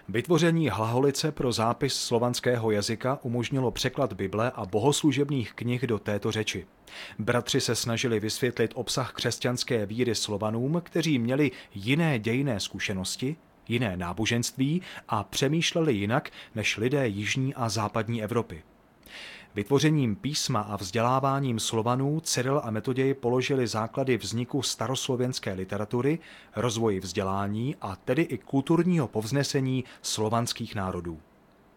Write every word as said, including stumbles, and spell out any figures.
Vytvoření hlaholice pro zápis slovanského jazyka umožnilo překlad Bible a bohoslužebných knih do této řeči. Bratři se snažili vysvětlit obsah křesťanské víry Slovanům, kteří měli jiné dějinné zkušenosti, jiné náboženství a přemýšleli jinak než lidé jižní a západní Evropy. Vytvořením písma a vzděláváním Slovanů Cyril a Metoděj položili základy vzniku staroslovenské literatury, rozvoji vzdělání a tedy i kulturního povznesení slovanských národů.